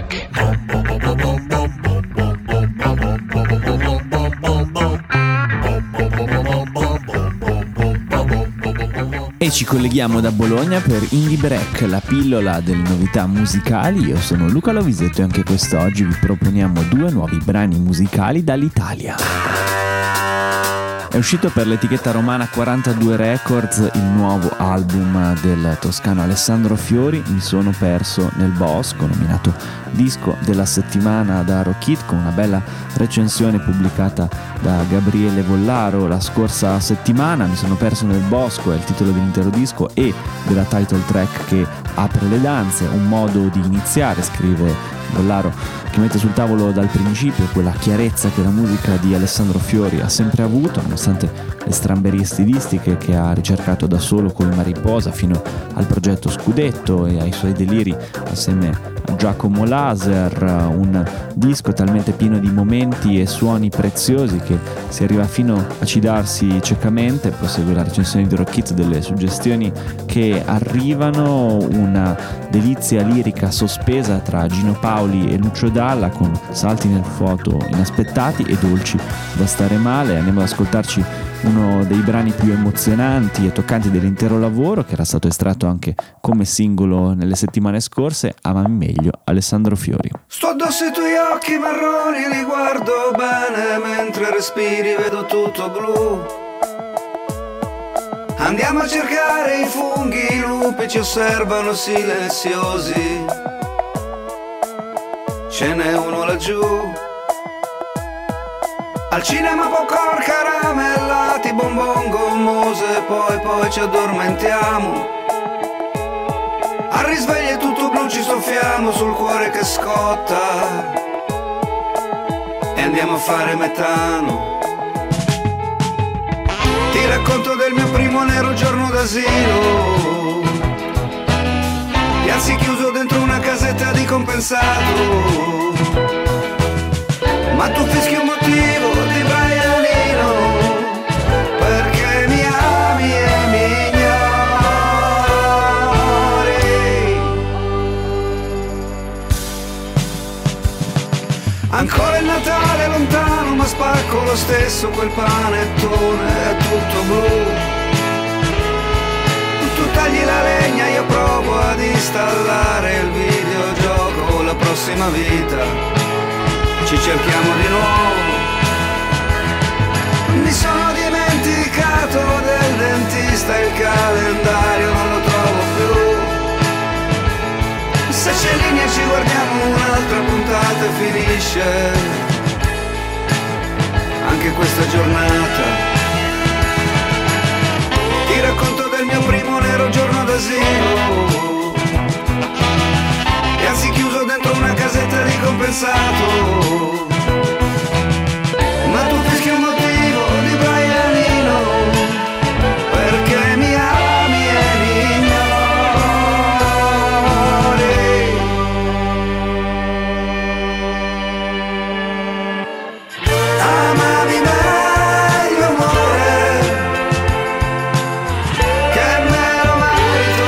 E ci colleghiamo da Bologna per Indie Break, la pillola delle novità musicali. Io sono Luca Lovisetto e anche quest'oggi vi proponiamo 2 nuovi brani musicali dall'Italia. È uscito per l'etichetta romana 42 Records il nuovo album del toscano Alessandro Fiori, Mi sono perso nel bosco, nominato disco della settimana da Rockit, con una bella recensione pubblicata da Gabriele Vollaro la scorsa settimana. Mi sono perso nel bosco è il titolo dell'intero disco e della title track che apre le danze, un modo di iniziare, scrive Vollaro, che mette sul tavolo dal principio quella chiarezza che la musica di Alessandro Fiori ha sempre avuto, nonostante le stramberie stilistiche che ha ricercato da solo col Mariposa fino al progetto Scudetto e ai suoi deliri assieme a Giacomo Laser, un disco talmente pieno di momenti e suoni preziosi che si arriva fino a cidarsi ciecamente. Prosegue la recensione di Rockit delle suggestioni che arrivano, una delizia lirica sospesa tra Gino Paoli e Lucio Dalla, con salti nel fuoco inaspettati e dolci da stare male. Andiamo ad ascoltarci uno dei brani più emozionanti e toccanti dell'intero lavoro, che era stato estratto anche come singolo nelle settimane scorse, Amami meglio, Alessandro Fiori. Sto addosso ai tuoi occhi marroni, li guardo bene, mentre respiri vedo tutto blu. Andiamo a cercare i funghi, i lupi ci osservano silenziosi. Ce n'è uno laggiù. Al cinema popcorn, caramellati, bonbon gommose, poi ci addormentiamo. Al risveglio è tutto blu, ci soffiamo sul cuore che scotta e andiamo a fare metano. Ti racconto del mio primo nero giorno d'asilo, piazzi chiuso dentro una casetta di compensato. Ma tu fischi un motivo di Brianino, perché mi ami e mi ignori. Ancora il Natale lontano, ma spacco lo stesso quel panettone, è tutto blu. Tu tagli la legna, io provo ad installare il videogioco, la prossima vita ci cerchiamo di nuovo. Mi sono dimenticato del dentista, il calendario non lo trovo più. Se c'è linea ci guardiamo, un'altra puntata e finisce anche questa giornata. Ti racconto del mio primo nero giorno d'asilo, piazzi chiuso dentro una casetta di compensato. Ma tu fischi un motivo di Brianino, perché mi ami e mi ignori. Amami meglio amore, che me lo merito.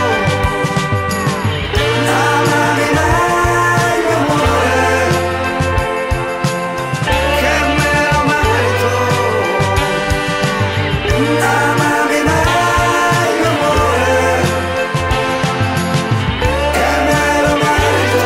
Amami meglio amore, che me lo merito. Amami meglio amore, che me lo merito.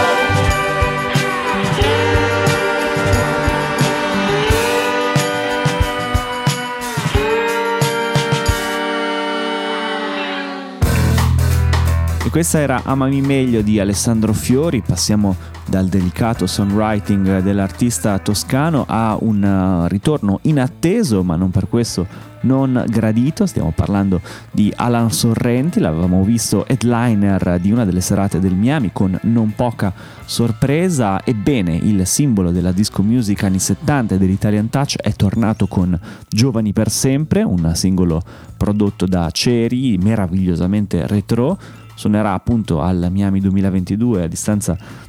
E questa era Amami meglio di Alessandro Fiori. Passiamo dal delicato songwriting dell'artista toscano a un ritorno inatteso, ma non per questo non gradito. Stiamo parlando di Alan Sorrenti. L'avevamo visto headliner di una delle serate del Miami con non poca sorpresa. Ebbene, il simbolo della disco music anni 70 e dell'Italian Touch è tornato con Giovani per sempre, un singolo prodotto da Ceri, meravigliosamente retro. Suonerà appunto al Miami 2022 a distanza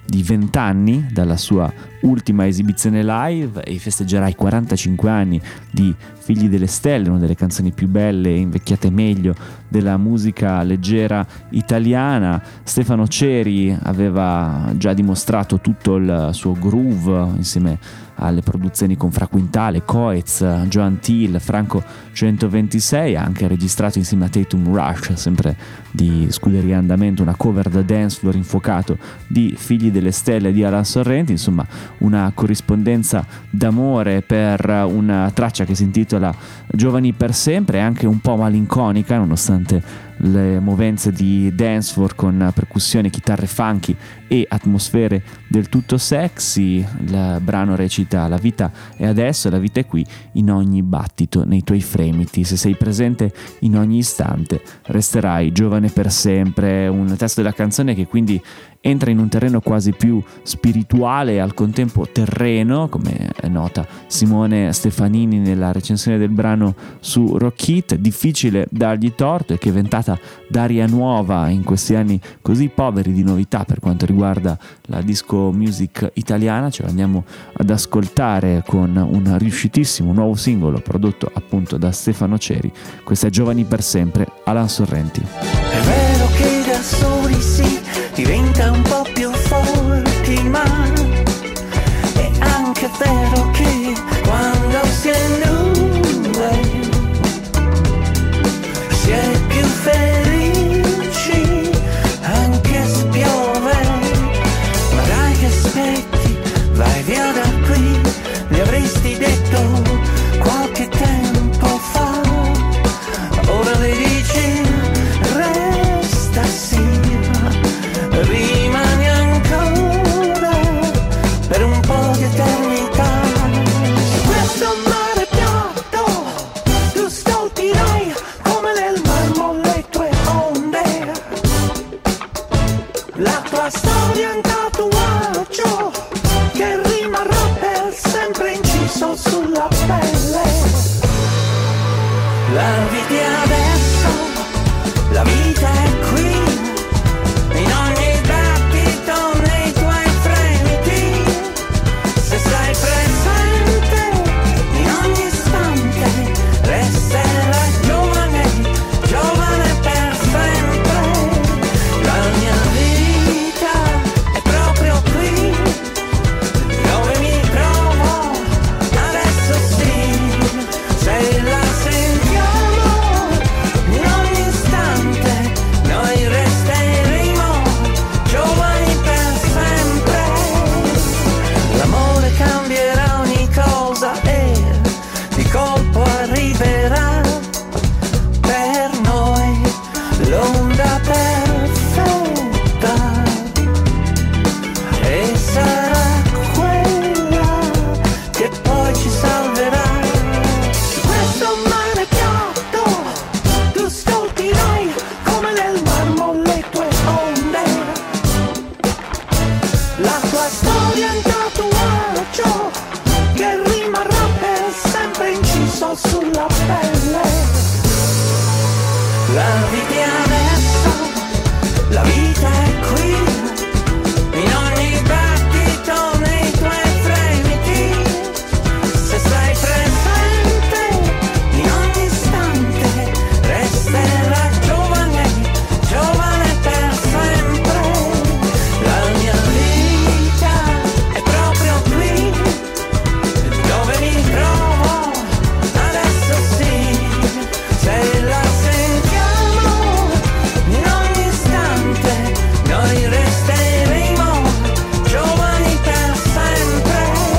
di 20 anni dalla sua ultima esibizione live e festeggerà i 45 anni di Figli delle Stelle, una delle canzoni più belle e invecchiate meglio della musica leggera italiana. Stefano Ceri aveva già dimostrato tutto il suo groove insieme alle produzioni con Fra Quintale, Coez, Joan Thiel, Franco 126, ha anche registrato insieme a Tatum Rush, sempre di Scuderia Andamento, una cover da dance floor infuocato di Figli delle Stelle di Alan Sorrenti. Insomma, una corrispondenza d'amore per una traccia che si intitola Giovani per sempre, e anche un po' malinconica nonostante le movenze di dance floor con percussioni, chitarre funky e atmosfere del tutto sexy. Il brano recita: la vita è adesso, la vita è qui, in ogni battito, nei tuoi fremiti, se sei presente in ogni istante resterai giovane per sempre. Un testo della canzone che quindi entra in un terreno quasi più spirituale e al contempo terreno, come nota Simone Stefanini nella recensione del brano su Rock It. Difficile dargli torto, e che è ventata d'aria nuova in questi anni così poveri di novità per quanto riguarda la disco music italiana. Ce l'andiamo ad ascoltare con un riuscitissimo nuovo singolo prodotto appunto da Stefano Ceri. Questa è Giovani per sempre, Alan Sorrenti. È vero che da soli si diventa un po' più forti, ma è anche vero che quando si è nulla si è più felici, anche se piove. Ma dai che aspetti, vai via da qui, gli avresti detto qualche tempo fa. Ora le dici resta sì, rimani ancora per un po' di eternità. Su questo mare piatto tu stolpirai come nel marmo le tue onde. La tua storia è un tatuaggio che rimarrà per sempre inciso sulla pelle. La vita adesso, la vita è qui, in ogni battito nei tuoi fremiti, se sei presente in ogni istante resterai giovane, giovane per sempre. La mia vita è proprio qui, dove mi trovo adesso sì, se la sentiamo in ogni istante noi resteremo giovani per sempre. L'amore cambierà ogni cosa e di colpo arriverà per noi l'onda perfetta, e sarà quella che poi ci salverà. Su questo mare piatto tu stolpirai come nel marmo le tue onde. La tua storia è un tatuaggio che rimarrà per sempre inciso sulla pelle. La vita adesso, la vita è qui, in ogni battito nei tuoi fremiti, se sei presente in ogni istante resterai giovane, giovane per sempre. La mia vita è proprio qui, dove mi trovo adesso sì, se la sentiamo in ogni istante noi resteremo giovani per sempre.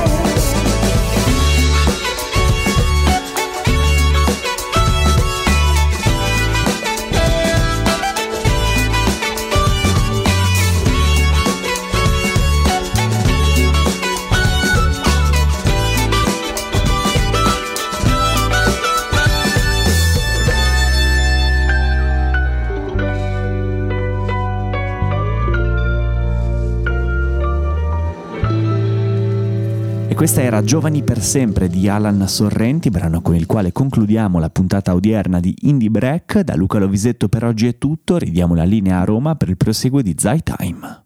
E questa era Giovani per sempre di Alan Sorrenti, brano con il quale concludiamo la puntata odierna di Indie Break. Da Luca Lovisetto per oggi è tutto, ridiamo la linea a Roma per il proseguo di Zai Time.